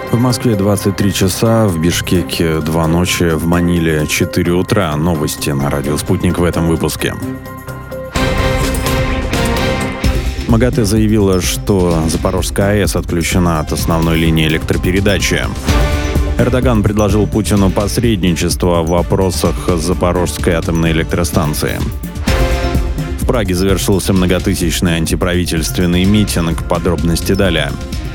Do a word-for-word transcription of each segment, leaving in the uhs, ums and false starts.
В Москве двадцать три часа, в Бишкеке два ночи, в Маниле четыре утра. Новости на радио «Спутник» в этом выпуске. МАГАТЭ заявила, что Запорожская АЭС отключена от основной линии электропередачи. Эрдоган предложил Путину посредничество в вопросах Запорожской атомной электростанции. В Праге завершился многотысячный антиправительственный митинг. Подробности далее.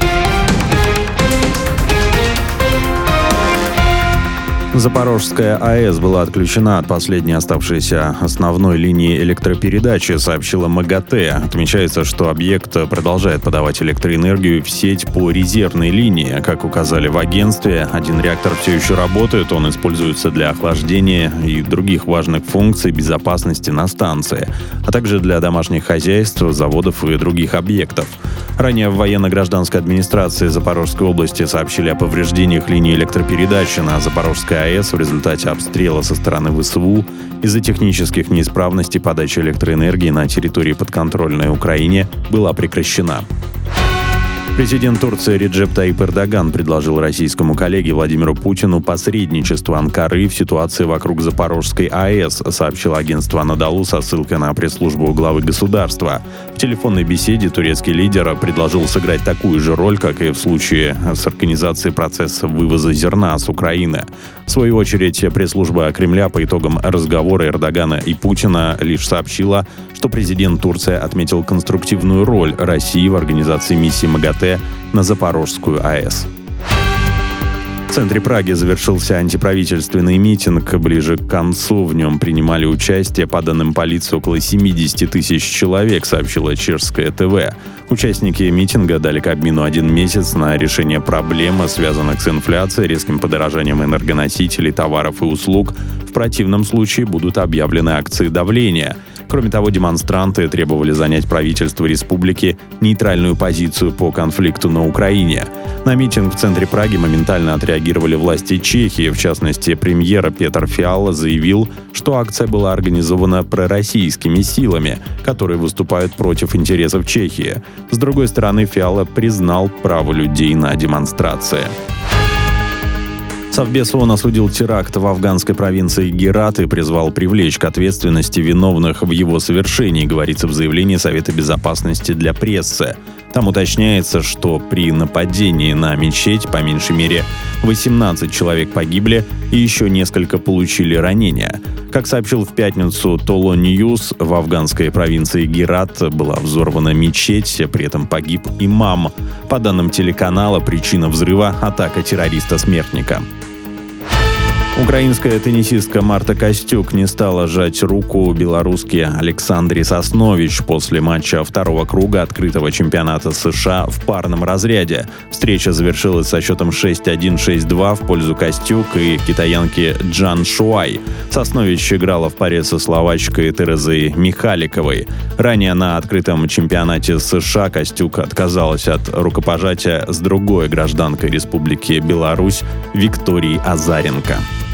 Запорожская АЭС была отключена от последней оставшейся основной линии электропередачи, сообщила МАГАТЭ. Отмечается, что объект продолжает подавать электроэнергию в сеть по резервной линии. Как указали в агентстве, один реактор все еще работает, он используется для охлаждения и других важных функций безопасности на станции, а также для домашних хозяйств, заводов и других объектов. Ранее в военно-гражданской администрации Запорожской области сообщили о повреждениях линии электропередачи на Запорожской АЭС в результате обстрела со стороны ВСУ. Из-за технических неисправностей подача электроэнергии на территории подконтрольной Украине была прекращена. Президент Турции Реджеп Таyyip Эрдоган предложил российскому коллеге Владимиру Путину посредничество Анкары в ситуации вокруг Запорожской АЭС, сообщило агентство Анадолу со ссылкой на пресс-службу главы государства. В телефонной беседе турецкий лидер предложил сыграть такую же роль, как и в случае с организацией процесса вывоза зерна с Украины. В свою очередь, пресс-служба Кремля по итогам разговора Эрдогана и Путина лишь сообщила, что президент Турции отметил конструктивную роль России в организации миссии МАГАТЭ на Запорожскую АЭС. В центре Праги завершился антиправительственный митинг. Ближе к концу в нем принимали участие, по данным полиции, около семьдесят тысяч человек, сообщила чешское ТВ. Участники митинга дали Кабмину один месяц на решение проблем, связанных с инфляцией, резким подорожанием энергоносителей, товаров и услуг. В противном случае будут объявлены акции давления. Кроме того, демонстранты требовали занять правительство республики нейтральную позицию по конфликту на Украине. На митинг в центре Праги моментально отреагировали власти Чехии. В частности, премьер Петр Фиала заявил, что акция была организована пророссийскими силами, которые выступают против интересов Чехии. С другой стороны, Фиала признал право людей на демонстрации. Совбез ООН осудил теракт в афганской провинции Герат и призвал привлечь к ответственности виновных в его совершении, говорится в заявлении Совета безопасности для прессы. Там уточняется, что при нападении на мечеть по меньшей мере восемнадцать человек погибли и еще несколько получили ранения. Как сообщил в пятницу Толо Ньюс, в афганской провинции Герат была взорвана мечеть, при этом погиб имам. По данным телеканала, причина взрыва – атака террориста-смертника. Украинская теннисистка Марта Костюк не стала жать руку белоруске Александре Соснович после матча второго круга открытого чемпионата США в парном разряде. Встреча завершилась со счетом шесть один - шесть два в пользу Костюк и китаянки Джан Шуай. Соснович играла в паре со словачкой Терезой Михаликовой. Ранее на открытом чемпионате США Костюк отказалась от рукопожатия с другой гражданкой Республики Беларусь Викторией Азаренко.